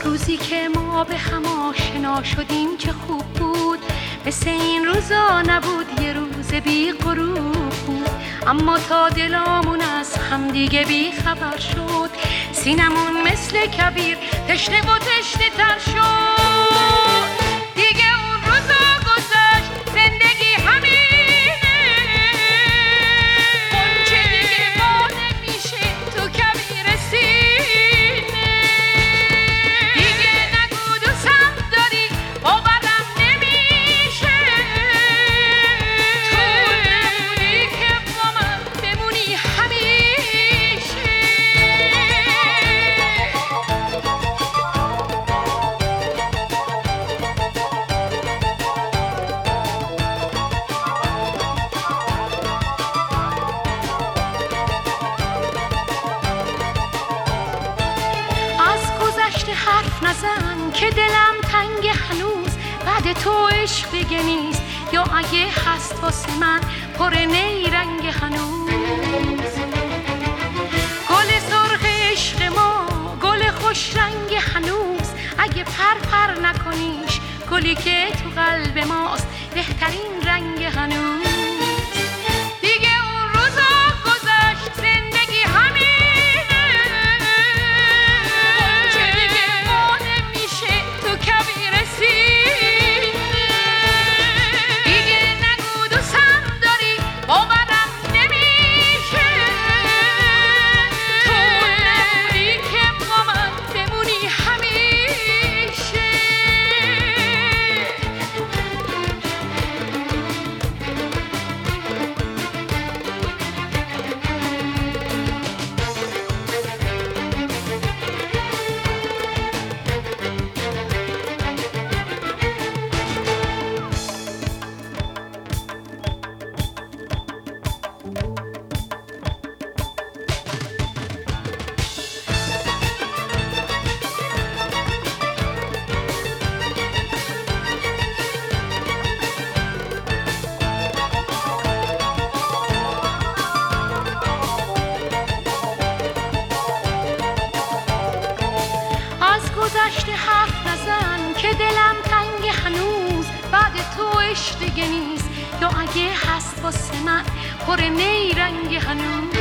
روزی که ما به هم آشنا شدیم چه خوب بود، مثل این روزا نبود، یه روز بی غروب بود. اما تا دلامون از هم دیگه بی خبر شد، سینمون مثل کبیر تشنه و تشنه تر شد. دیگه اون روزا گذشت، زندگی همینه، غنچه دیگه وا نمیشه تو کبیر سینه. دیگه نگو دوستم داری، باورم نمیشه، تو نمونی که با من بمونی همیشه. حرف نزن که دلم تنگ هنوز، بعد تو عشق دیگه نیست، یا اگه هست واسه من پر نیرنگ هنوز. گل سرخ عشق ما، گل خوش رنگ هنوز، اگه پر نکنیش، گلی که تو قلب ماست بهترین رنگ هنوز. گذشته حرف نزن که دلم تنگ هنوز، بعد تو عشق دیگه نیست، یا اگه هست واسه من پر نیرنگ هنوز.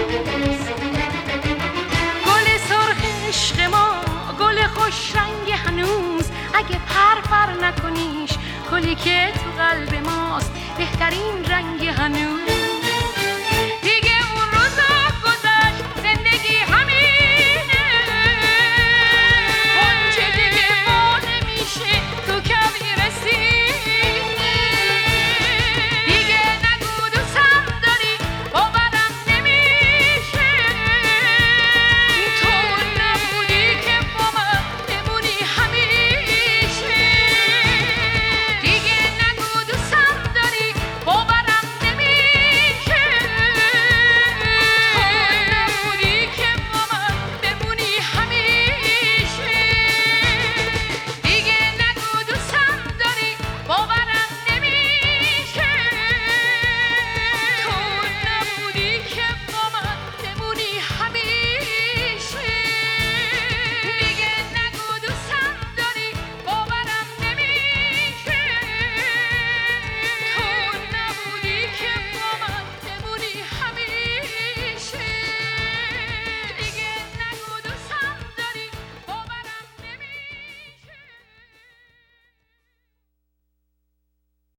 گل سرخ عشق ما، گل خوش رنگ هنوز، اگه پر نکنیش، گلی که تو قلب ماست بهترین رنگ هنوز.